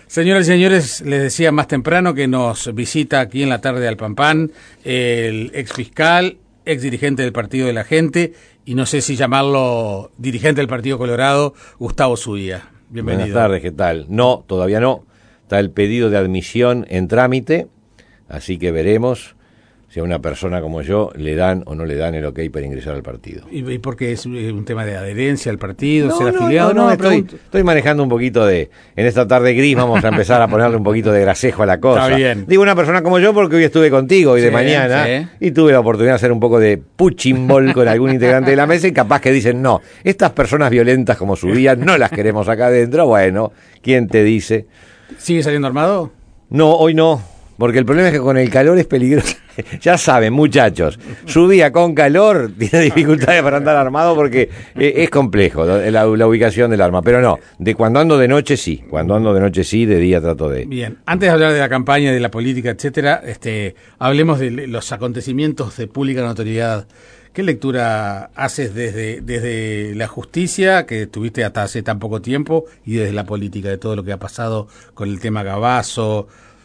Señoras y señores, les decía más temprano que nos visita aquí en la tarde de Alpampán el ex fiscal, ex dirigente del Partido de la Gente, y no sé si llamarlo dirigente del Partido Colorado, Gustavo Zúñiga. Bienvenido. Buenas tardes, ¿qué tal? No, todavía no. Está el pedido de admisión en trámite, así que veremos si a una persona como yo le dan o no le dan el ok para ingresar al partido. ¿Y por qué es un tema de adherencia al partido, ser No, afiliado? No, estoy manejando un poquito de... En esta tarde gris vamos a empezar a ponerle un poquito de grasejo a la cosa. Está bien. Digo una persona como yo porque hoy estuve contigo hoy de mañana y tuve la oportunidad de hacer un poco de puchimbol con algún integrante de la mesa y capaz que dicen, no, estas personas violentas como subían no las queremos acá adentro. Bueno, ¿quién te dice? ¿Sigue saliendo armado? No, hoy no. Porque el problema es que con el calor es peligroso. Ya saben, muchachos, su día con calor tiene dificultades para andar armado porque es complejo la ubicación del arma. Pero no, de cuando ando de noche sí, de día trato de... Bien, antes de hablar de la campaña, de la política, etcétera, hablemos de los acontecimientos de pública notoriedad. ¿Qué lectura haces desde la justicia, que tuviste hasta hace tan poco tiempo, y desde la política, de todo lo que ha pasado con el tema Gavazo,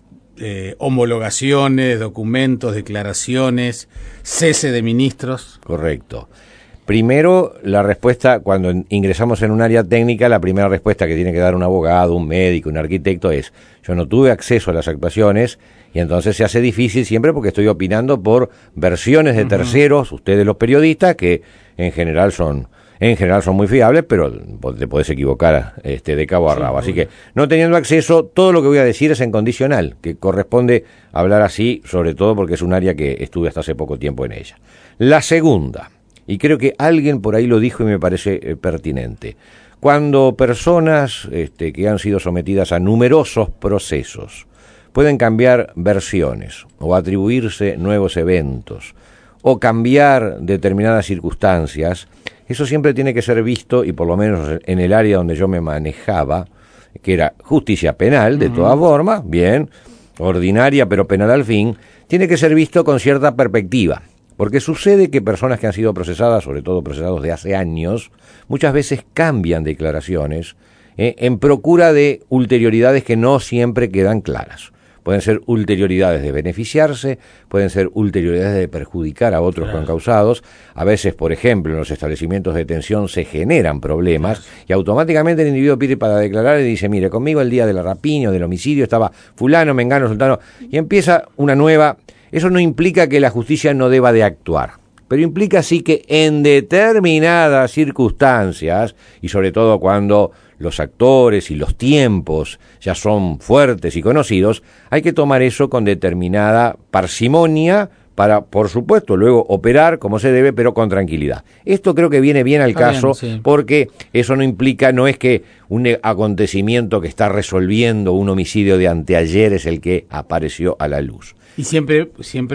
homologaciones, documentos, declaraciones, cese de ministros? Correcto. Primero, la respuesta, cuando ingresamos en un área técnica, la primera respuesta que tiene que dar un abogado, un médico, un arquitecto es: yo no tuve acceso a las actuaciones, y entonces se hace difícil siempre porque estoy opinando por versiones de terceros, ustedes los periodistas, que en general son muy fiables, pero te podés equivocar de cabo a rabo. Así que, no teniendo acceso, todo lo que voy a decir es en condicional, que corresponde hablar así, sobre todo porque es un área que estuve hasta hace poco tiempo en ella. La segunda, y creo que alguien por ahí lo dijo y me parece pertinente, cuando personas que han sido sometidas a numerosos procesos pueden cambiar versiones o atribuirse nuevos eventos o cambiar determinadas circunstancias, eso siempre tiene que ser visto, y por lo menos en el área donde yo me manejaba, que era justicia penal, de toda forma, bien, ordinaria pero penal al fin, tiene que ser visto con cierta perspectiva. Porque sucede que personas que han sido procesadas, sobre todo procesados de hace años, muchas veces cambian declaraciones en procura de ulterioridades que no siempre quedan claras. Pueden ser ulterioridades de beneficiarse, pueden ser ulterioridades de perjudicar a otros concausados. A veces, por ejemplo, en los establecimientos de detención se generan problemas y automáticamente el individuo pide para declarar y dice, mire, conmigo el día de la rapiña o del homicidio estaba fulano, mengano, sultano, y empieza una nueva... Eso no implica que la justicia no deba de actuar, pero implica sí que en determinadas circunstancias, y sobre todo cuando los actores y los tiempos ya son fuertes y conocidos, hay que tomar eso con determinada parsimonia para, por supuesto, luego operar como se debe, pero con tranquilidad. Esto creo que viene bien al caso, porque eso no implica, no es que un acontecimiento que está resolviendo un homicidio de anteayer es el que apareció a la luz. Y siempre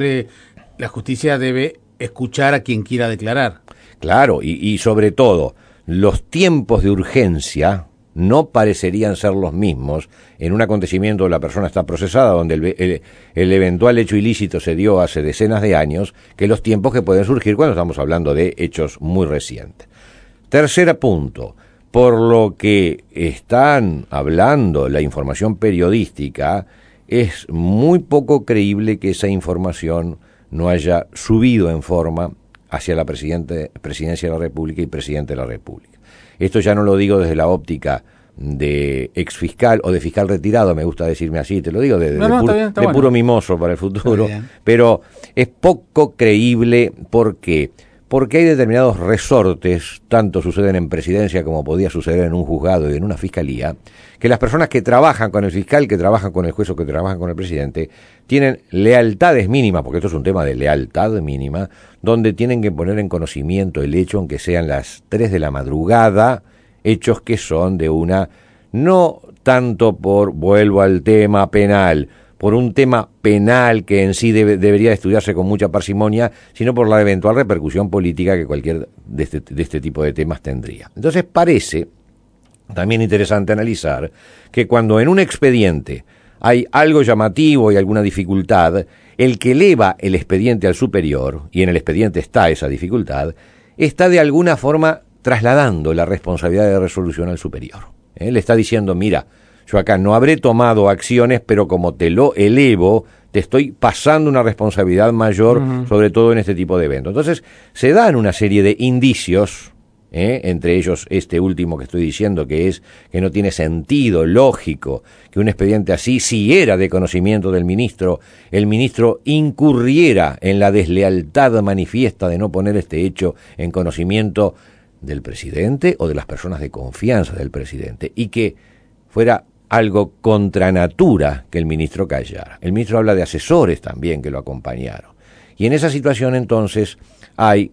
la justicia debe escuchar a quien quiera declarar. Claro, y sobre todo, los tiempos de urgencia no parecerían ser los mismos en un acontecimiento donde la persona está procesada, donde el eventual hecho ilícito se dio hace decenas de años, que los tiempos que pueden surgir cuando estamos hablando de hechos muy recientes. Tercer punto, por lo que están hablando la información periodística, es muy poco creíble que esa información no haya subido en forma hacia la presidencia de la República y presidente de la República. Esto ya no lo digo desde la óptica de exfiscal o de fiscal retirado, me gusta decirme así, te lo digo de puro mimoso para el futuro, pero es poco creíble. ¿Por qué? Porque hay determinados resortes, tanto suceden en presidencia como podía suceder en un juzgado y en una fiscalía, que las personas que trabajan con el fiscal, que trabajan con el juez o que trabajan con el presidente, tienen lealtades mínimas, porque esto es un tema de lealtad mínima, donde tienen que poner en conocimiento el hecho, aunque sean las 3 de la madrugada, hechos que son de una, no tanto vuelvo al tema penal, por un tema penal que en sí debería estudiarse con mucha parsimonia, sino por la eventual repercusión política que cualquier de este tipo de temas tendría. Entonces parece también interesante analizar que cuando en un expediente hay algo llamativo y alguna dificultad, el que eleva el expediente al superior, y en el expediente está esa dificultad, está de alguna forma trasladando la responsabilidad de resolución al superior. Le está diciendo, mira, yo acá no habré tomado acciones, pero como te lo elevo, te estoy pasando una responsabilidad mayor, sobre todo en este tipo de eventos. Entonces, se dan una serie de indicios, entre ellos este último que estoy diciendo, que es que no tiene sentido lógico que un expediente así, si era de conocimiento del ministro, el ministro incurriera en la deslealtad manifiesta de no poner este hecho en conocimiento del presidente o de las personas de confianza del presidente, y que fuera algo contra natura que el ministro callara. El ministro habla de asesores también que lo acompañaron. Y en esa situación entonces hay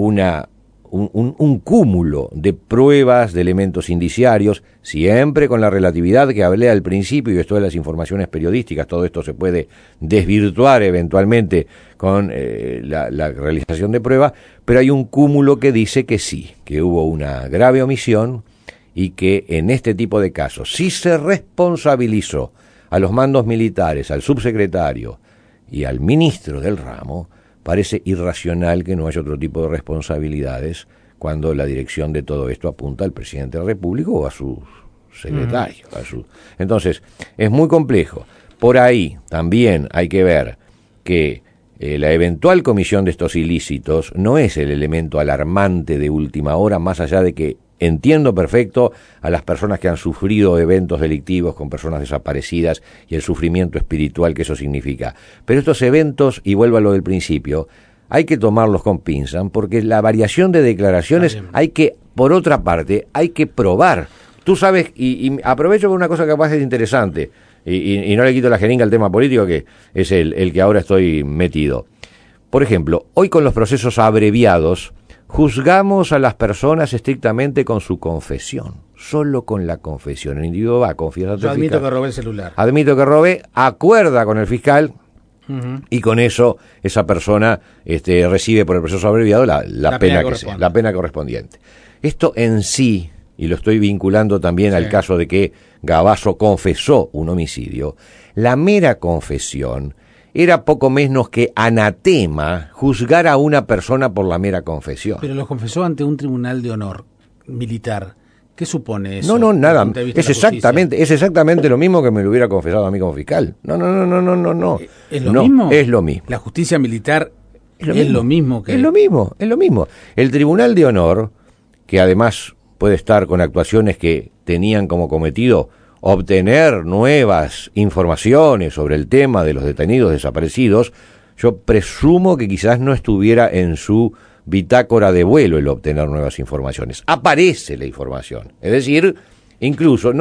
un cúmulo de pruebas, de elementos indiciarios, siempre con la relatividad que hablé al principio, y esto de las informaciones periodísticas, todo esto se puede desvirtuar eventualmente con la realización de pruebas, pero hay un cúmulo que dice que sí, que hubo una grave omisión, y que en este tipo de casos, si se responsabilizó a los mandos militares, al subsecretario y al ministro del ramo, parece irracional que no haya otro tipo de responsabilidades cuando la dirección de todo esto apunta al presidente de la República o a sus secretarios. Entonces, es muy complejo. Por ahí también hay que ver que la eventual comisión de estos ilícitos no es el elemento alarmante de última hora, más allá de que entiendo perfecto a las personas que han sufrido eventos delictivos con personas desaparecidas y el sufrimiento espiritual que eso significa. Pero estos eventos, y vuelvo a lo del principio, hay que tomarlos con pinzas, porque la variación de declaraciones hay que, por otra parte, hay que probar. Tú sabes, y aprovecho por una cosa que capaz es interesante, y no le quito la jeringa al tema político, que es el que ahora estoy metido. Por ejemplo, hoy con los procesos abreviados, juzgamos a las personas estrictamente con su confesión, solo con la confesión. El individuo va a confiar ante el fiscal. Yo admito que robé el celular. Admito que robé, acuerda con el fiscal, y con eso esa persona recibe por el proceso abreviado la pena que sea, la pena correspondiente. Esto en sí, y lo estoy vinculando también al caso de que Gavazo confesó un homicidio, la mera confesión era poco menos que anatema juzgar a una persona por la mera confesión. Pero lo confesó ante un tribunal de honor militar. ¿Qué supone eso? No, nada. Es exactamente lo mismo que me lo hubiera confesado a mí como fiscal. No. ¿Es lo mismo? Es lo mismo. La justicia militar es lo mismo que... Es lo mismo. El tribunal de honor, que además puede estar con actuaciones que tenían como cometido obtener nuevas informaciones sobre el tema de los detenidos desaparecidos, yo presumo que quizás no estuviera en su bitácora de vuelo el obtener nuevas informaciones. Aparece la información. Es decir, incluso,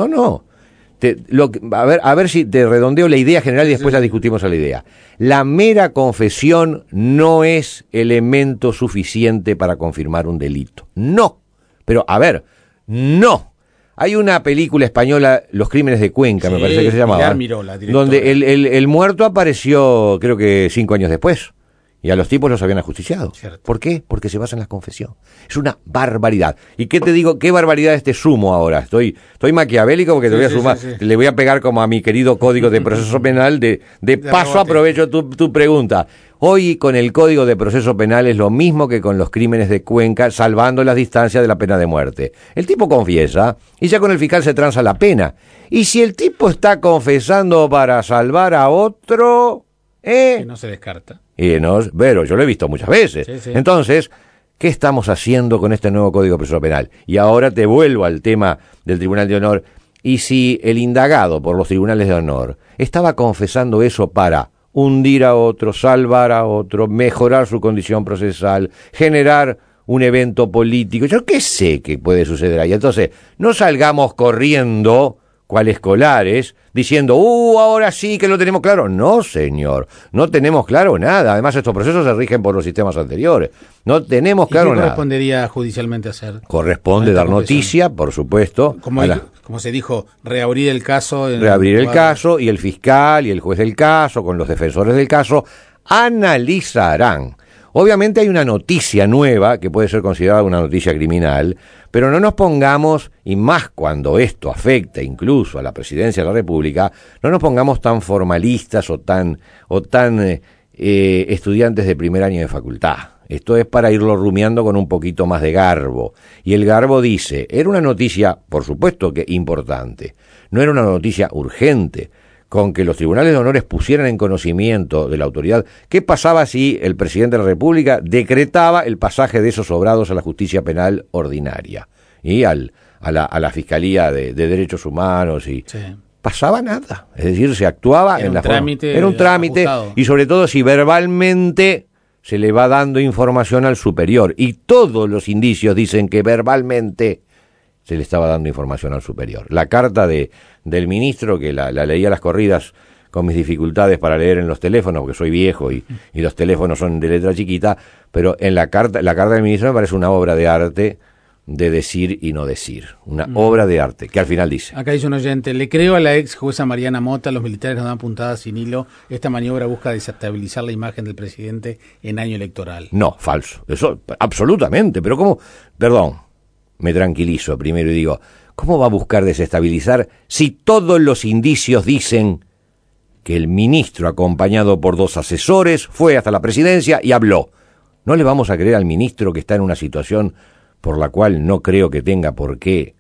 a ver si te redondeo la idea general y después la discutimos a la idea. La mera confesión no es elemento suficiente para confirmar un delito. No. Pero, no. Hay una película española, Los Crímenes de Cuenca, me parece que se llamaba, donde el muerto apareció, creo que 5 años después, y a los tipos los habían ajusticiado. Cierto. ¿Por qué? Porque se basa en la confesión. Es una barbaridad. ¿Y qué te digo? ¿Qué barbaridad sumo ahora? Estoy maquiavélico porque te voy a sumar. Sí. Le voy a pegar como a mi querido Código de Proceso Penal. De paso rebote. Aprovecho tu pregunta. Hoy con el Código de Proceso Penal es lo mismo que con los crímenes de Cuenca, salvando las distancias de la pena de muerte. El tipo confiesa y ya con el fiscal se transa la pena. Y si el tipo está confesando para salvar a otro... Que no se descarta. Pero yo lo he visto muchas veces. Sí. Entonces, ¿qué estamos haciendo con este nuevo Código de Proceso Penal? Y ahora te vuelvo al tema del Tribunal de Honor. Y si el indagado por los tribunales de honor estaba confesando eso para hundir a otro, salvar a otro, mejorar su condición procesal, generar un evento político, yo qué sé qué puede suceder ahí. Entonces, no salgamos corriendo cual escolares, diciendo, ahora sí que lo tenemos claro. No, señor, no tenemos claro nada. Además, estos procesos se rigen por los sistemas anteriores. No tenemos claro nada. ¿Qué correspondería judicialmente hacer? Corresponde dar noticia, por supuesto. Como se dijo, reabrir el caso. Reabrir el caso, y el fiscal y el juez del caso, con los defensores del caso, analizarán. Obviamente hay una noticia nueva que puede ser considerada una noticia criminal, pero no nos pongamos, y más cuando esto afecta incluso a la presidencia de la República, no nos pongamos tan formalistas o tan estudiantes de primer año de facultad. Esto es para irlo rumiando con un poquito más de garbo. Y el garbo dice, era una noticia, por supuesto que importante, no era una noticia urgente, con que los tribunales de honores pusieran en conocimiento de la autoridad qué pasaba si el presidente de la República decretaba el pasaje de esos sobrados a la justicia penal ordinaria y a la Fiscalía de Derechos Humanos y... Sí. Pasaba nada, es decir, se actuaba en la forma. Era un trámite ajustado. Y sobre todo si verbalmente se le va dando información al superior y todos los indicios dicen que verbalmente se le estaba dando información al superior. La carta del ministro, que la leí a las corridas con mis dificultades para leer en los teléfonos, porque soy viejo y los teléfonos son de letra chiquita, pero en la carta del ministro me parece una obra de arte de decir y no decir, una obra de arte, que al final dice. Acá dice un oyente, le creo a la ex jueza Mariana Mota, los militares nos dan puntadas sin hilo, esta maniobra busca desestabilizar la imagen del presidente en año electoral. No, falso, eso absolutamente, pero ¿cómo? Perdón, me tranquilizo primero y digo, ¿cómo va a buscar desestabilizar si todos los indicios dicen que el ministro, acompañado por 2 asesores, fue hasta la presidencia y habló? ¿No le vamos a creer al ministro que está en una situación por la cual no creo que tenga por qué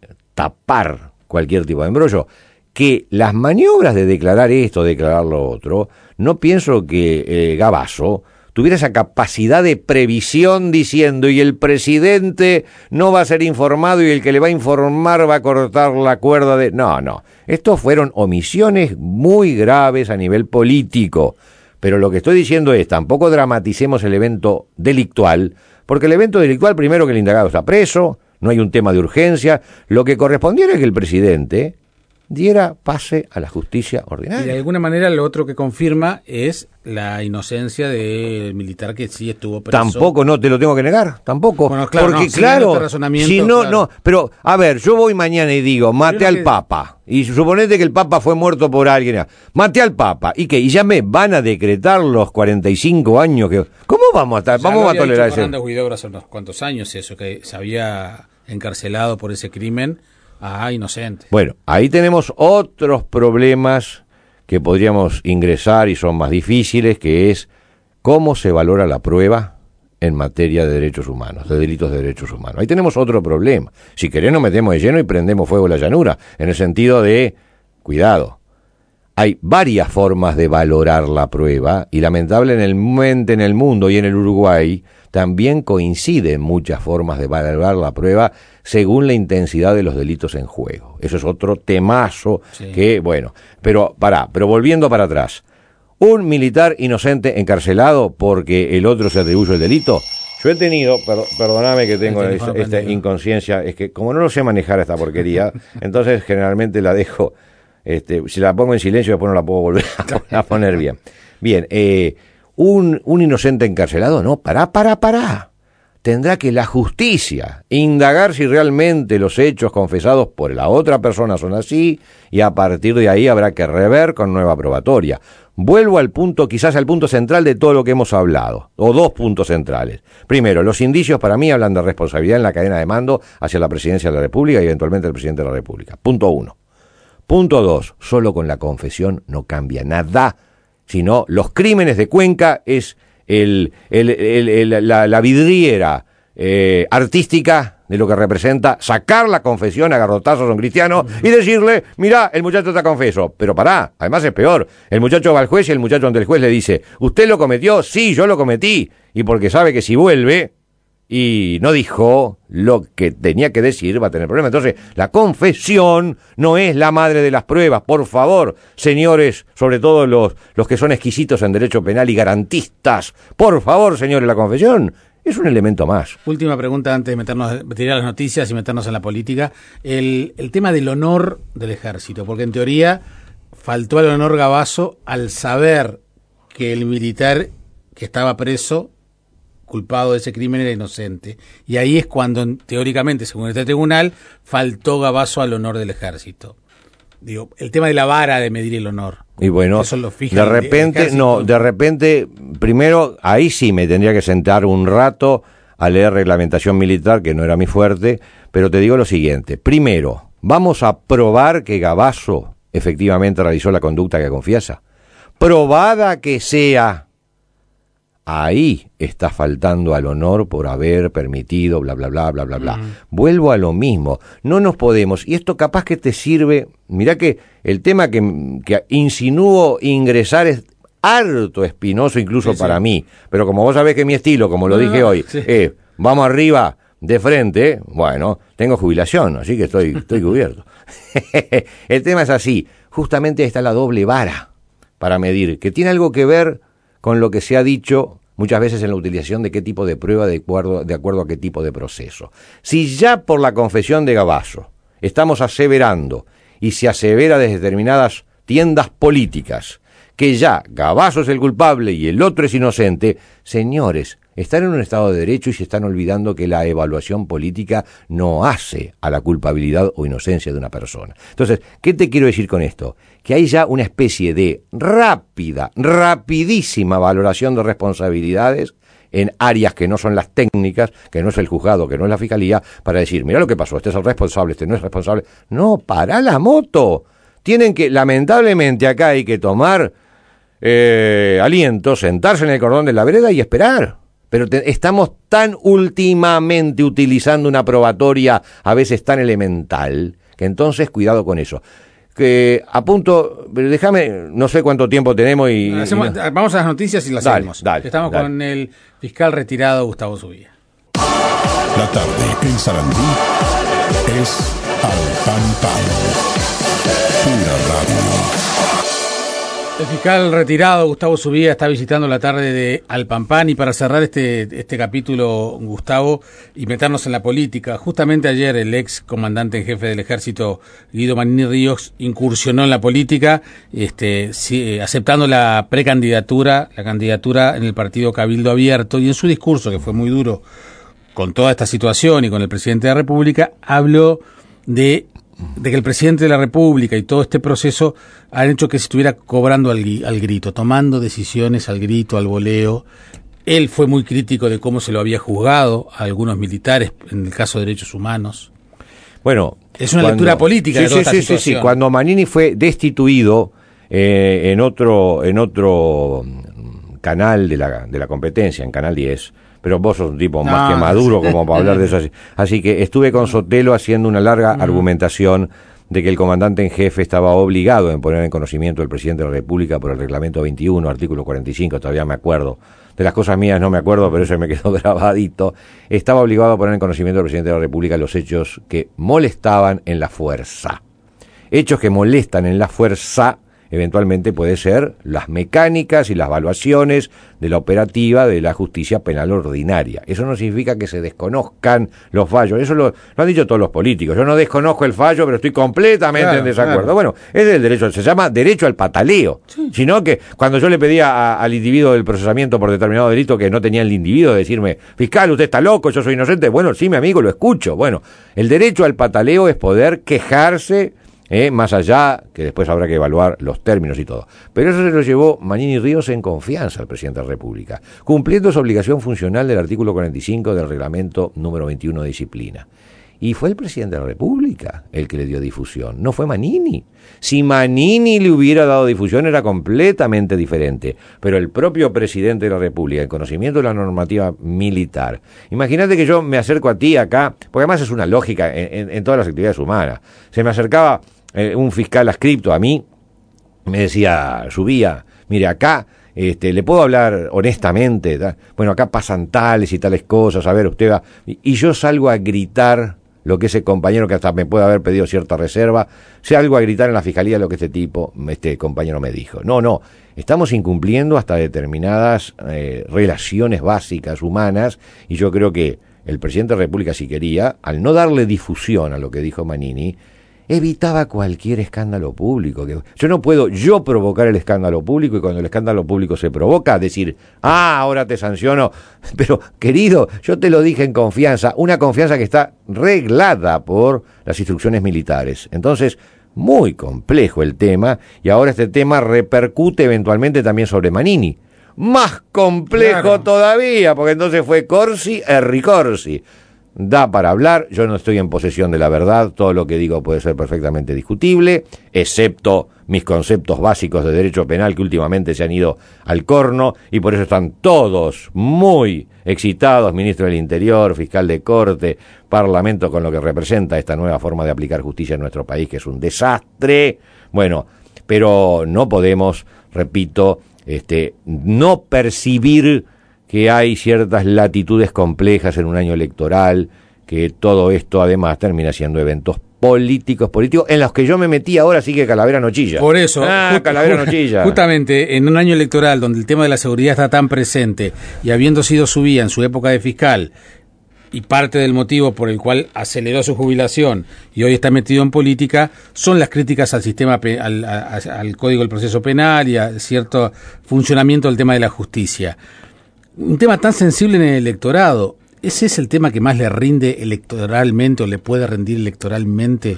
tapar cualquier tipo de embrollo? Que las maniobras de declarar esto, declarar lo otro, no pienso que Gabazo tuviera esa capacidad de previsión diciendo y el presidente no va a ser informado y el que le va a informar va a cortar la cuerda de... No, estos fueron omisiones muy graves a nivel político, pero lo que estoy diciendo es, tampoco dramaticemos el evento delictual, porque el evento delictual, primero que el indagado está preso, no hay un tema de urgencia, lo que correspondiera es que el presidente diera pase a la justicia ordinaria. Y de alguna manera lo otro que confirma es la inocencia del militar que sí estuvo preso. Tampoco, no te lo tengo que negar, tampoco. Bueno, claro, porque no, claro, si no, claro. No, pero a ver, yo voy mañana y digo, maté al Papa, y suponete que el Papa fue muerto por alguien, maté al Papa, ¿y qué? ¿Y ya me van a decretar los 45 años que... ¿Cómo vamos a estar? Vamos a tolerar eso. Fernando Huidobro hace unos cuantos años eso, que se había encarcelado por ese crimen. Inocente. Bueno, ahí tenemos otros problemas que podríamos ingresar y son más difíciles, que es cómo se valora la prueba en materia de derechos humanos, de delitos de derechos humanos. Ahí tenemos otro problema. Si querés nos metemos de lleno y prendemos fuego a la llanura, en el sentido de, cuidado, hay varias formas de valorar la prueba y lamentablemente en el mundo y en el Uruguay también coinciden muchas formas de valorar la prueba según la intensidad de los delitos en juego. Eso es otro temazo que, bueno, pero volviendo para atrás. Un militar inocente encarcelado porque el otro se atribuye el delito. Yo he tenido, perdóname que tengo esta inconsciencia, es que como no lo sé manejar esta porquería, entonces generalmente la dejo, si la pongo en silencio después no la puedo volver a poner bien. Bien, un inocente encarcelado, no, pará. Tendrá que la justicia indagar si realmente los hechos confesados por la otra persona son así, y a partir de ahí habrá que rever con nueva probatoria. Vuelvo al punto, quizás al punto central de todo lo que hemos hablado, o 2 puntos centrales. Primero, los indicios para mí hablan de responsabilidad en la cadena de mando hacia la presidencia de la República y eventualmente el presidente de la República. Punto 1. Punto 2, solo con la confesión no cambia nada, sino los crímenes de Cuenca es la vidriera artística de lo que representa sacar la confesión a garrotazos a un cristiano y decirle, mirá, el muchacho está confeso. Pero pará, además es peor, el muchacho va al juez y el muchacho ante el juez le dice, ¿usted lo cometió? Sí, yo lo cometí. Y porque sabe que si vuelve y no dijo lo que tenía que decir, va a tener problemas. Entonces, la confesión no es la madre de las pruebas. Por favor, señores, sobre todo los que son exquisitos en derecho penal y garantistas, por favor, señores, la confesión es un elemento más. Última pregunta antes de tirar las noticias y meternos en la política. El tema del honor del ejército, porque en teoría faltó al honor Gabazo al saber que el militar que estaba preso culpado de ese crimen era inocente. Y ahí es cuando, teóricamente, según este tribunal, faltó Gabazo al honor del ejército. Digo, el tema de la vara de medir el honor. Y bueno, de repente, primero, ahí sí me tendría que sentar un rato a leer reglamentación militar, que no era mi fuerte, pero te digo lo siguiente. Primero, vamos a probar que Gabazo efectivamente realizó la conducta que confiesa. Probada que sea, ahí está faltando al honor por haber permitido, bla, bla, bla, bla, bla, bla. Vuelvo a lo mismo, no nos podemos, y esto capaz que te sirve, mirá que el tema que insinúo ingresar es harto espinoso incluso para mí, pero como vos sabés que mi estilo, como lo dije hoy, vamos arriba, de frente, bueno, tengo jubilación, así que estoy cubierto. El tema es así, justamente está la doble vara para medir, que tiene algo que ver con lo que se ha dicho muchas veces en la utilización de qué tipo de prueba de acuerdo a qué tipo de proceso. Si ya por la confesión de Gabazo estamos aseverando, y se asevera desde determinadas tiendas políticas, que ya Gabazo es el culpable y el otro es inocente, señores, están en un Estado de Derecho y se están olvidando que la evaluación política no hace a la culpabilidad o inocencia de una persona. Entonces, ¿qué te quiero decir con esto? Que hay ya una especie de rapidísima valoración de responsabilidades en áreas que no son las técnicas, que no es el juzgado, que no es la fiscalía, para decir, mira lo que pasó, este es el responsable, este no es responsable. No, pará la moto. Tienen que, lamentablemente acá hay que tomar aliento, sentarse en el cordón de la vereda y esperar. Pero estamos tan últimamente utilizando una probatoria a veces tan elemental, que entonces cuidado con eso. Que apunto, pero déjame, no sé cuánto tiempo tenemos y... Vamos a las noticias y las seguimos. Estamos con el fiscal retirado Gustavo Subía. La tarde en Sarandí es Al Pan Pan. Pura radio. El fiscal retirado Gustavo Subía está visitando la tarde de Alpampán, y para cerrar este capítulo, Gustavo, y meternos en la política, justamente ayer el ex comandante en jefe del ejército Guido Manini Ríos incursionó en la política, aceptando la precandidatura, la candidatura en el partido Cabildo Abierto, y en su discurso, que fue muy duro con toda esta situación y con el presidente de la República, habló de que el presidente de la República y todo este proceso han hecho que se estuviera cobrando al grito, tomando decisiones al grito, al voleo. Él fue muy crítico de cómo se lo había juzgado a algunos militares en el caso de derechos humanos. Bueno, es una lectura política de toda esta situación. Sí. Cuando Manini fue destituido en otro canal de la competencia, en Canal 10, pero vos sos un tipo más que maduro como para hablar de eso. Así que estuve con Sotelo haciendo una larga argumentación de que el comandante en jefe estaba obligado en poner en conocimiento del presidente de la República por el reglamento 21, artículo 45, todavía me acuerdo. De las cosas mías no me acuerdo, pero eso me quedó grabadito. Estaba obligado a poner en conocimiento del presidente de la República los hechos que molestaban en la fuerza. Hechos que molestan en la fuerza eventualmente puede ser las mecánicas y las evaluaciones de la operativa de la justicia penal ordinaria. Eso no significa que se desconozcan los fallos, eso lo han dicho todos los políticos. Yo no desconozco el fallo, pero estoy completamente en desacuerdo. Claro. Bueno, ese es el derecho, se llama derecho al pataleo, sino que cuando yo le pedía al individuo del procesamiento por determinado delito que no tenía el individuo de decirme, fiscal, usted está loco, yo soy inocente, bueno, sí, mi amigo, lo escucho. Bueno, el derecho al pataleo es poder quejarse, más allá, que después habrá que evaluar los términos y todo. Pero eso se lo llevó Manini Ríos en confianza al presidente de la República, cumpliendo su obligación funcional del artículo 45 del reglamento número 21 de disciplina. Y fue el presidente de la República el que le dio difusión, no fue Manini. Si Manini le hubiera dado difusión era completamente diferente, pero el propio presidente de la República, el conocimiento de la normativa militar. Imagínate que yo me acerco a ti acá, porque además es una lógica en todas las actividades humanas. Se me acercaba un fiscal adscripto a mí, me decía, Subía, mire, acá le puedo hablar honestamente, bueno, acá pasan tales y tales cosas, a ver, usted va, y yo salgo a gritar lo que ese compañero, que hasta me puede haber pedido cierta reserva, salgo a gritar en la fiscalía lo que este compañero me dijo. No, estamos incumpliendo hasta determinadas relaciones básicas humanas, y yo creo que el presidente de la República, si quería, al no darle difusión a lo que dijo Manini, evitaba cualquier escándalo público. Yo no puedo provocar el escándalo público, y cuando el escándalo público se provoca, decir, ahora te sanciono. Pero, querido, yo te lo dije en confianza, una confianza que está reglada por las instrucciones militares. Entonces, muy complejo el tema, y ahora este tema repercute eventualmente también sobre Manini. Más complejo todavía, porque entonces fue Corsi e ricorsi. da para hablar, yo no estoy en posesión de la verdad, todo lo que digo puede ser perfectamente discutible, excepto mis conceptos básicos de derecho penal que últimamente se han ido al corno y por eso están todos muy excitados, ministro del Interior, fiscal de corte, parlamento, con lo que representa esta nueva forma de aplicar justicia en nuestro país, que es un desastre. Bueno, pero no podemos, repito, no percibir que hay ciertas latitudes complejas en un año electoral, que todo esto además termina siendo eventos políticos, en los que yo me metí ahora, sí que Calavera no chilla. Por eso, Calavera no chilla. Justamente en un año electoral donde el tema de la seguridad está tan presente y habiendo sido su vía en su época de fiscal y parte del motivo por el cual aceleró su jubilación y hoy está metido en política, son las críticas al sistema, al Código del Proceso Penal y a cierto funcionamiento del tema de la justicia. Un tema tan sensible en el electorado, ¿ese es el tema que más le rinde electoralmente o le puede rendir electoralmente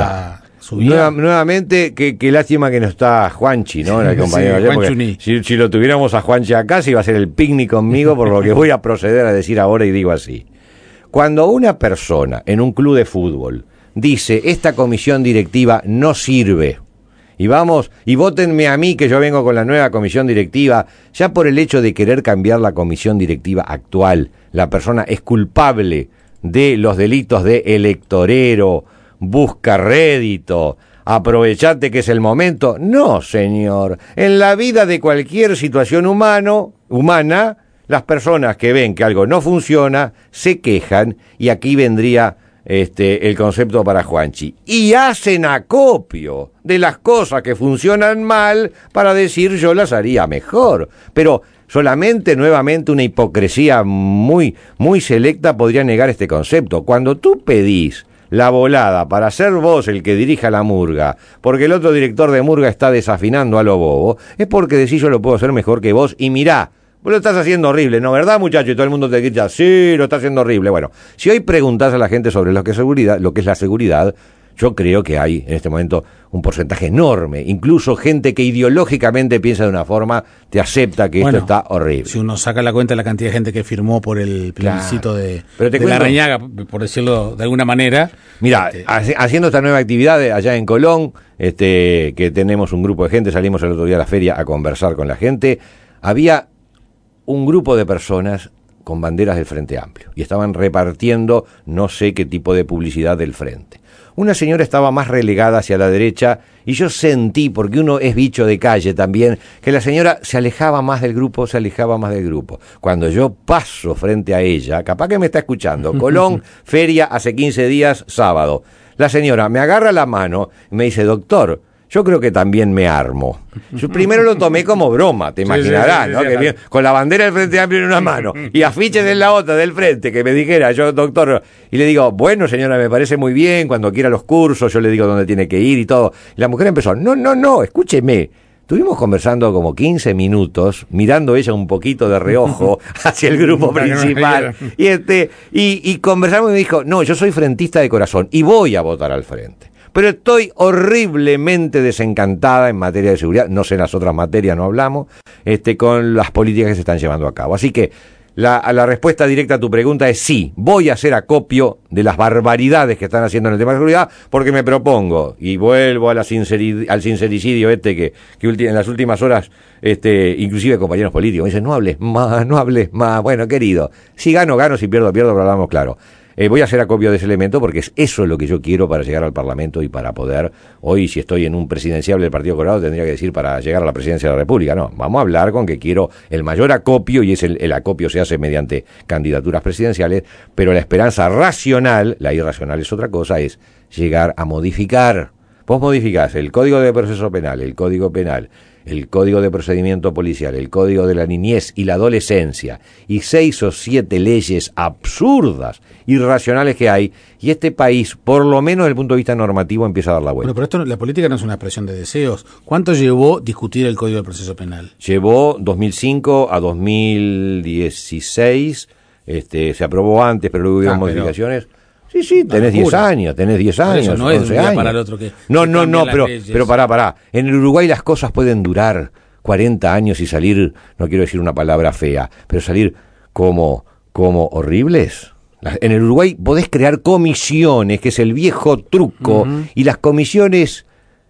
a su vida? Nuevamente, qué lástima que no está Juanchi, ¿no? El compañero sí, ayer, porque si lo tuviéramos a Juanchi acá, se iba a hacer el picnic conmigo, por lo que voy a proceder a decir ahora y digo así. Cuando una persona en un club de fútbol dice, esta comisión directiva no sirve, y vamos, y vótenme a mí que yo vengo con la nueva comisión directiva, ya por el hecho de querer cambiar la comisión directiva actual, la persona es culpable de los delitos de electorero, busca rédito, aprovechate que es el momento. No, señor, en la vida de cualquier situación humana, las personas que ven que algo no funciona, se quejan, y aquí vendría el concepto para Juanchi, y hacen acopio de las cosas que funcionan mal para decir yo las haría mejor, pero solamente nuevamente una hipocresía muy, muy selecta podría negar este concepto. Cuando tú pedís la volada para ser vos el que dirija la murga, porque el otro director de murga está desafinando a lo bobo, es porque decís yo lo puedo hacer mejor que vos, y mirá, vos lo estás haciendo horrible, ¿no? ¿Verdad, muchacho? Y todo el mundo te grita, sí, lo está haciendo horrible. Bueno, si hoy preguntás a la gente sobre lo que es la seguridad, yo creo que hay en este momento un porcentaje enorme, incluso gente que ideológicamente piensa de una forma, te acepta que esto está horrible. Si uno saca la cuenta de la cantidad de gente que firmó por el plebiscito de Larrañaga, por decirlo de alguna manera. Mira, haciendo esta nueva actividad allá en Colón, que tenemos un grupo de gente, salimos el otro día a la feria a conversar con la gente, había un grupo de personas con banderas del Frente Amplio y estaban repartiendo no sé qué tipo de publicidad del Frente. Una señora estaba más relegada hacia la derecha y yo sentí, porque uno es bicho de calle también, que la señora se alejaba más del grupo. Cuando yo paso frente a ella, capaz que me está escuchando, Colón, feria hace 15 días, sábado, la señora me agarra la mano y me dice, doctor, yo creo que también me armo. Yo primero lo tomé como broma, te imaginarás, ¿no? Que bien, con la bandera del Frente Amplio en una mano y afiches en la otra del Frente, que me dijera, yo, doctor, y le digo, bueno, señora, me parece muy bien, cuando quiera los cursos, yo le digo dónde tiene que ir y todo. Y la mujer empezó, no, escúcheme. Estuvimos conversando como 15 minutos, mirando ella un poquito de reojo hacia el grupo principal, y conversamos y me dijo, no, yo soy frentista de corazón y voy a votar al Frente. Pero estoy horriblemente desencantada en materia de seguridad, no sé, en las otras materias no hablamos, con las políticas que se están llevando a cabo. Así que la respuesta directa a tu pregunta es sí, voy a hacer acopio de las barbaridades que están haciendo en el tema de seguridad, porque me propongo, y vuelvo al sincericidio que en las últimas horas, inclusive compañeros políticos me dicen, no hables más, bueno, querido, si gano, si pierdo, pero hablamos claro. Voy a hacer acopio de ese elemento porque es eso lo que yo quiero para llegar al Parlamento y para poder, hoy si estoy en un presidenciable del Partido Colorado tendría que decir para llegar a la presidencia de la República. No, vamos a hablar con que quiero el mayor acopio, y el acopio se hace mediante candidaturas presidenciales, pero la esperanza racional, la irracional es otra cosa, es llegar a modificar. Vos modificás el Código de Proceso Penal, el Código Penal, el Código de Procedimiento Policial, el Código de la Niñez y la Adolescencia, y 6 o 7 leyes absurdas, irracionales que hay, y este país, por lo menos desde el punto de vista normativo, empieza a dar la vuelta. Bueno, pero la política no es una expresión de deseos. ¿Cuánto llevó discutir el Código de Proceso Penal? Llevó 2005 a 2016, se aprobó antes, pero luego hubo modificaciones. Sí, tenés 10 años, Eso no es de un día para el otro que No, pero pará. En el Uruguay las cosas pueden durar 40 años y salir, no quiero decir una palabra fea, pero salir como horribles. En el Uruguay podés crear comisiones, que es el viejo truco, y las comisiones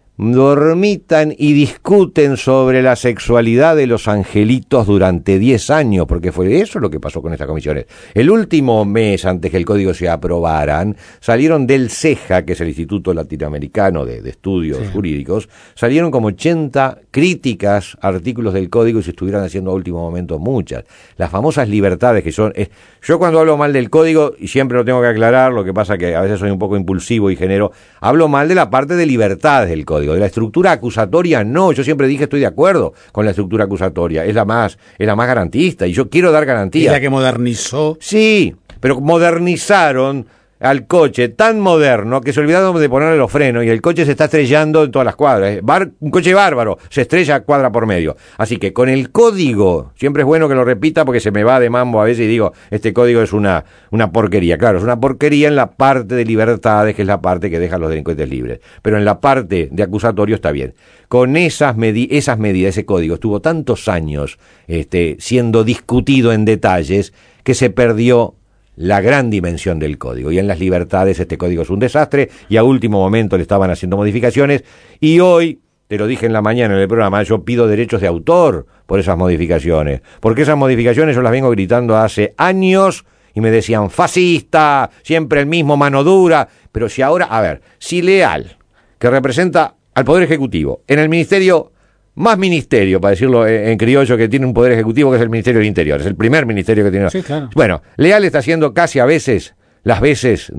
dormitan y discuten sobre la sexualidad de los angelitos durante 10 años, porque fue eso lo que pasó con estas comisiones. El último mes, antes que el código se aprobaran, salieron del CEJA, que es el Instituto Latinoamericano de Estudios Jurídicos, salieron como 80 críticas, artículos del código, y se estuvieran haciendo a último momento muchas. Las famosas libertades que son... yo cuando hablo mal del código, y siempre lo tengo que aclarar, lo que pasa que a veces soy un poco impulsivo y genero, hablo mal de la parte de libertades del código. De la estructura acusatoria, no, yo siempre dije estoy de acuerdo con la estructura acusatoria, es la más garantista, y yo quiero dar garantías. ¿Es la que modernizó? Sí, pero modernizaron al coche tan moderno que se olvidaron de ponerle los frenos y el coche se está estrellando en todas las cuadras. Un coche bárbaro, se estrella cuadra por medio. Así que con el código, siempre es bueno que lo repita porque se me va de mambo a veces y digo, este código es una porquería. Claro, es una porquería en la parte de libertades, que es la parte que deja a los delincuentes libres. Pero en la parte de acusatorio está bien. Con esas medidas, ese código estuvo tantos años siendo discutido en detalles que se perdió la gran dimensión del código. Y en las libertades este código es un desastre, y a último momento le estaban haciendo modificaciones, y hoy, te lo dije en la mañana en el programa, yo pido derechos de autor por esas modificaciones, porque esas modificaciones yo las vengo gritando hace años, y me decían, fascista, siempre el mismo, mano dura, pero si ahora, si Leal, que representa al Poder Ejecutivo, en el ministerio, más ministerio, para decirlo en criollo, que tiene un poder ejecutivo, que es el Ministerio del Interior. Es el primer ministerio que tiene. Sí, claro. Bueno, Leal está haciendo casi a veces las veces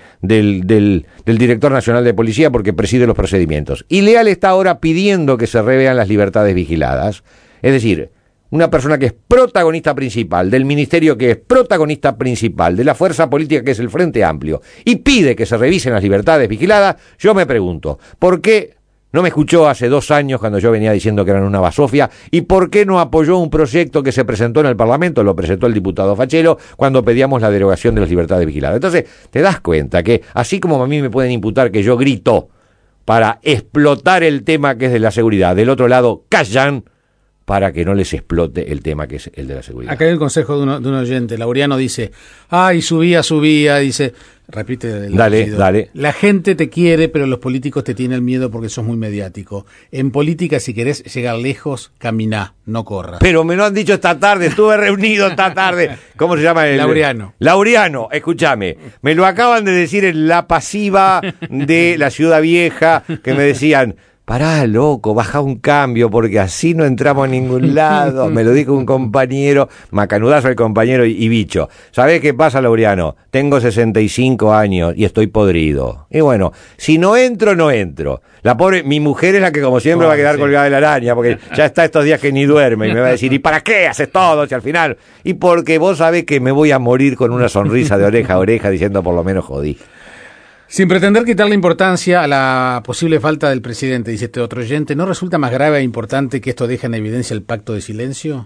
del director nacional de policía porque preside los procedimientos. Y Leal está ahora pidiendo que se revean las libertades vigiladas. Es decir, una persona que es protagonista principal, del ministerio que es protagonista principal, de la fuerza política que es el Frente Amplio, y pide que se revisen las libertades vigiladas, yo me pregunto, ¿por qué no me escuchó hace 2 años cuando yo venía diciendo que eran una basofia? ¿Y por qué no apoyó un proyecto que se presentó en el Parlamento? Lo presentó el diputado Fachero cuando pedíamos la derogación de las libertades vigiladas. Entonces, te das cuenta que, así como a mí me pueden imputar que yo grito para explotar el tema que es de la seguridad, del otro lado callan para que no les explote el tema que es el de la seguridad. Acá hay el consejo de un oyente, Laureano, dice, subía, dice, repite el apellido. Dale. La gente te quiere, pero los políticos te tienen miedo porque sos muy mediático. En política, si querés llegar lejos, caminá, no corras. Pero me lo han dicho esta tarde, estuve reunido esta tarde. ¿Cómo se llama? Laureano, escúchame. Me lo acaban de decir en la pasiva de la Ciudad Vieja, que me decían, pará, loco, baja un cambio, porque así no entramos a ningún lado. Me lo dijo un compañero, macanudazo el compañero y bicho. ¿Sabés qué pasa, Laureano? Tengo 65 años y estoy podrido. Y bueno, si no entro, no entro. La pobre, mi mujer es la que como siempre va a quedar colgada de la araña, porque ya está estos días que ni duerme y me va a decir, ¿y para qué haces todo si al final? Y porque vos sabés que me voy a morir con una sonrisa de oreja a oreja diciendo por lo menos jodí. Sin pretender quitarle importancia a la posible falta del presidente, dice este otro oyente, ¿no resulta más grave e importante que esto deje en evidencia el pacto de silencio?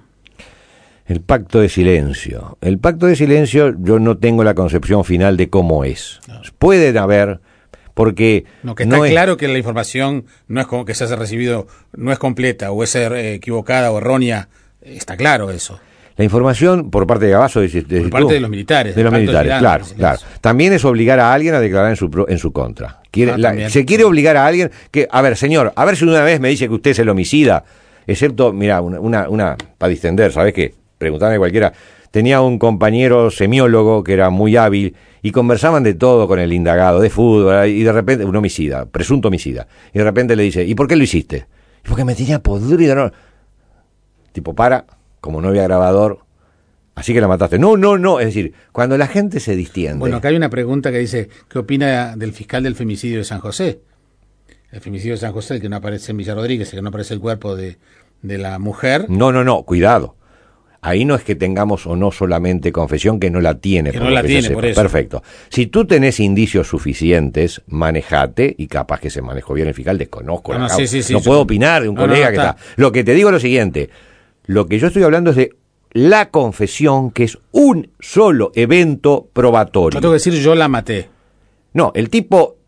El pacto de silencio. El pacto de silencio yo no tengo la concepción final de cómo es. No. Pueden haber, porque... No, que está claro que la información no es como que se haya recibido, no es completa, o es equivocada o errónea, está claro eso. La información por parte de Gabazo... Por parte de los militares. De los militares, claro. También es obligar a alguien a declarar en su contra. Se quiere obligar a alguien que... A ver, señor, a ver si una vez me dice que usted es el homicida, excepto, mira, una para distender, ¿sabes qué? Preguntarme cualquiera. Tenía un compañero semiólogo que era muy hábil y conversaban de todo con el indagado, de fútbol, y de repente, un homicida, presunto homicida, y de repente le dice, ¿y por qué lo hiciste? Porque me tenía podrido, ¿no? Tipo, como no había grabador, así que la mataste. No, es decir, cuando la gente se distiende. Bueno, acá hay una pregunta que dice, ¿qué opina del fiscal del femicidio de San José? El femicidio de San José, el que no aparece en Villa Rodríguez, el que no aparece el cuerpo de la mujer. No, cuidado. Ahí no es que tengamos o no solamente confesión, que no la tiene. Que no la tiene, por eso. Perfecto. Si tú tenés indicios suficientes, manejate, y capaz que se manejó bien el fiscal, desconozco. No puedo opinar de un colega que está. Lo que te digo es lo siguiente. Lo que yo estoy hablando es de la confesión, que es un solo evento probatorio. No tengo que decir yo la maté. No, el tipo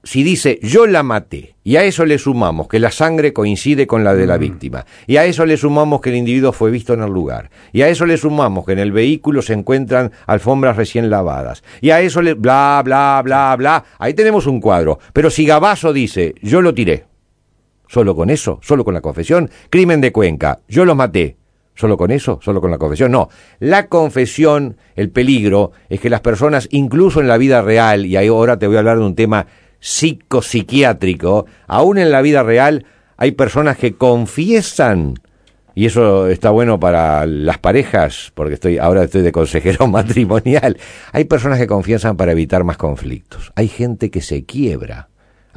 si dice yo la maté, y a eso le sumamos que la sangre coincide con la de la víctima, y a eso le sumamos que el individuo fue visto en el lugar, y a eso le sumamos que en el vehículo se encuentran alfombras recién lavadas, y a eso le bla, bla, bla, bla, ahí tenemos un cuadro. Pero si Gabazo dice yo lo tiré, solo con eso, solo con la confesión, crimen de Cuenca, yo los maté, ¿solo con eso? ¿Solo con la confesión? No. La confesión, el peligro, es que las personas, incluso en la vida real, y ahora te voy a hablar de un tema psicopsiquiátrico, aún en la vida real hay personas que confiesan, y eso está bueno para las parejas, porque ahora estoy de consejero matrimonial, hay personas que confiesan para evitar más conflictos. Hay gente que se quiebra,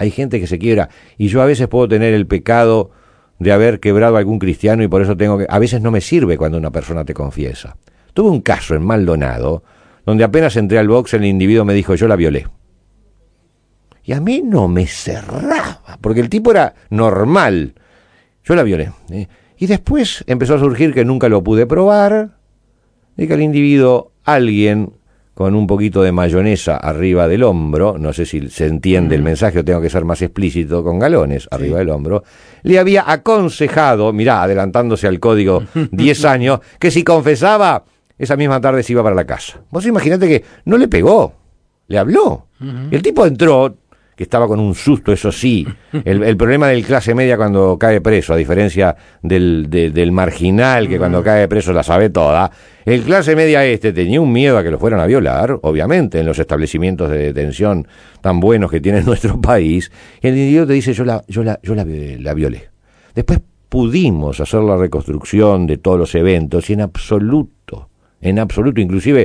y yo a veces puedo tener el pecado de haber quebrado a algún cristiano y por eso a veces no me sirve cuando una persona te confiesa. Tuve un caso en Maldonado, donde apenas entré al box el individuo me dijo yo la violé. Y a mí no me cerraba, porque el tipo era normal. Yo la violé. Y después empezó a surgir que nunca lo pude probar, y que el individuo, alguien con un poquito de mayonesa arriba del hombro, no sé si se entiende el mensaje o tengo que ser más explícito, con galones arriba del hombro, le había aconsejado, mirá, adelantándose al código 10 años, que si confesaba, esa misma tarde se iba para la casa. Vos imaginate que no le pegó, le habló. Y el tipo entró, que estaba con un susto, eso sí. El problema del clase media cuando cae preso, a diferencia del marginal que cuando cae preso la sabe toda, el clase media tenía un miedo a que lo fueran a violar, obviamente, en los establecimientos de detención tan buenos que tiene nuestro país. Y el individuo te dice, yo la violé. Después pudimos hacer la reconstrucción de todos los eventos y en absoluto, inclusive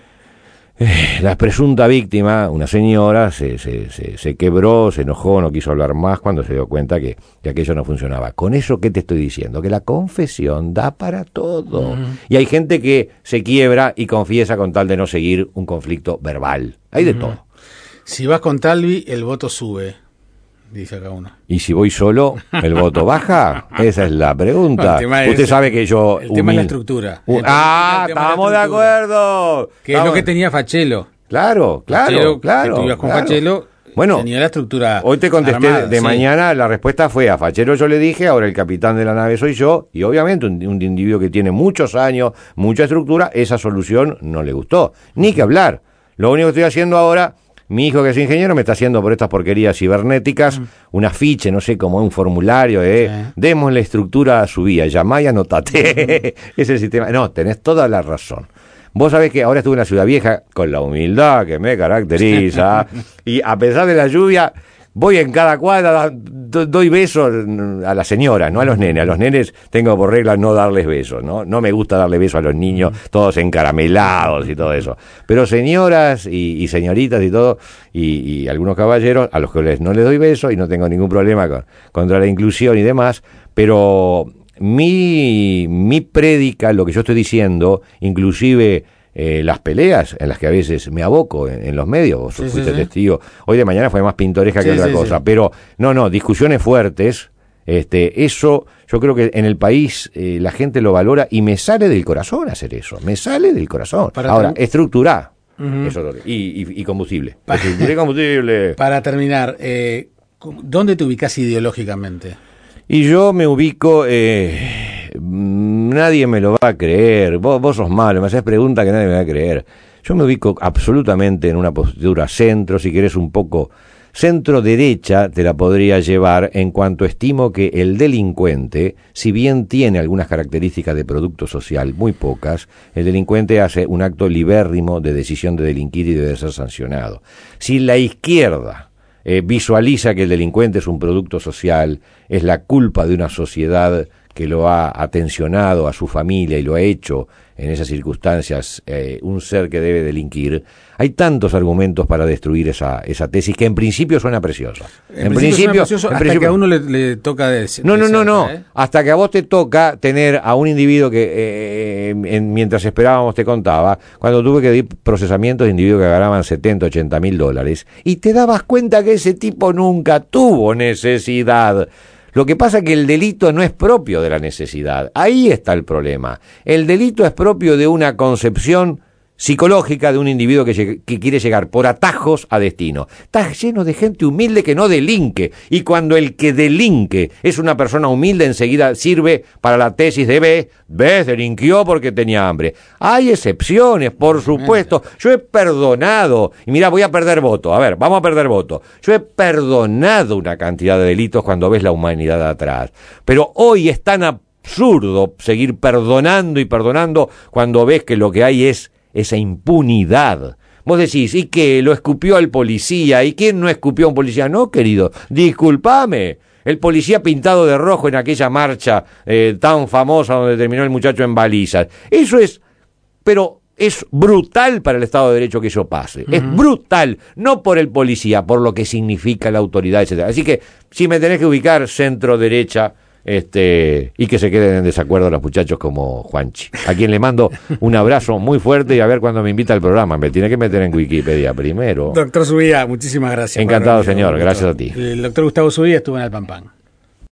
la presunta víctima, una señora, se quebró, se enojó, no quiso hablar más cuando se dio cuenta que aquello no funcionaba. Con eso, ¿qué te estoy diciendo? Que la confesión da para todo. Y hay gente que se quiebra y confiesa con tal de no seguir un conflicto verbal. Hay de todo. Si vas con Talvi, el voto sube, dice acá uno. ¿Y si voy solo, el voto baja? Esa es la pregunta. Bueno, usted sabe que yo... El tema es la estructura. Estamos de acuerdo. Que es lo que tenía Fachelo. Claro. Que tú ibas con Fachelo, bueno, tenía la estructura hoy te contesté armada, mañana, la respuesta fue a Fachelo yo le dije, ahora el capitán de la nave soy yo, y obviamente un individuo que tiene muchos años, mucha estructura, esa solución no le gustó. Ni que hablar. Lo único que estoy haciendo ahora... Mi hijo, que es ingeniero, me está haciendo por estas porquerías cibernéticas un afiche, no sé, como un formulario, demos la estructura a su vía, llamá y anotate. Es el sistema. No, tenés toda la razón. Vos sabés que ahora estuve en la Ciudad Vieja con la humildad que me caracteriza, y a pesar de la lluvia, voy en cada cuadra, doy besos a la señora, no a los nenes. A los nenes tengo por regla no darles besos, ¿no? No me gusta darle besos a los niños, todos encaramelados y todo eso. Pero señoras y señoritas y todo, y algunos caballeros, a los que no les doy besos y no tengo ningún problema contra la inclusión y demás, pero mi prédica, lo que yo estoy diciendo, inclusive... las peleas en las que a veces me aboco en los medios, vos fuiste testigo, hoy de mañana fue más pintoresca que otra cosa, pero no, discusiones fuertes, eso yo creo que en el país la gente lo valora y me sale del corazón hacer eso, me sale del corazón. Ahora, estructurá, eso, y combustible, estructuré combustible. Para terminar, ¿dónde te ubicás ideológicamente? Y yo me ubico... nadie me lo va a creer, vos sos malo, me haces preguntas que nadie me va a creer. Yo me ubico absolutamente en una postura centro, si querés un poco centro derecha te la podría llevar, en cuanto estimo que el delincuente, si bien tiene algunas características de producto social, muy pocas, el delincuente hace un acto libérrimo de decisión de delinquir y debe ser sancionado. Si la izquierda visualiza que el delincuente es un producto social, es la culpa de una sociedad que lo ha atencionado a su familia y lo ha hecho en esas circunstancias un ser que debe delinquir, hay tantos argumentos para destruir esa tesis que en principio suena preciosa. En principio hasta que a uno le toca decir. No. Hasta que a vos te toca tener a un individuo que mientras esperábamos te contaba, cuando tuve que dar procesamientos de individuos que ganaban 70, 80 mil dólares, y te dabas cuenta que ese tipo nunca tuvo necesidad. Lo que pasa es que el delito no es propio de la necesidad. Ahí está el problema. El delito es propio de una concepción psicológica de un individuo que quiere llegar por atajos a destino. Está lleno de gente humilde que no delinque, y cuando el que delinque es una persona humilde, enseguida sirve para la tesis de ves, delinquió porque tenía hambre. Hay excepciones, por supuesto. Yo he perdonado, y mira, voy a perder voto, a ver, vamos a perder voto. Yo he perdonado una cantidad de delitos cuando ves la humanidad atrás, pero hoy es tan absurdo seguir perdonando y perdonando cuando ves que lo que hay es esa impunidad. Vos decís, ¿y qué? ¿Lo escupió al policía? ¿Y quién no escupió a un policía? No, querido, discúlpame. El policía pintado de rojo en aquella marcha tan famosa donde terminó el muchacho en balizas. Eso es, pero es brutal para el Estado de Derecho que eso pase. Es brutal, no por el policía, por lo que significa la autoridad, etcétera. Así que, si me tenés que ubicar centro-derecha, y que se queden en desacuerdo los muchachos como Juanchi, a quien le mando un abrazo muy fuerte, y a ver cuándo me invita al programa. Me tiene que meter en Wikipedia primero. Doctor Zubía, muchísimas gracias. Encantado, señor. Gracias a ti. El doctor Gustavo Zubía estuvo en Alpampán.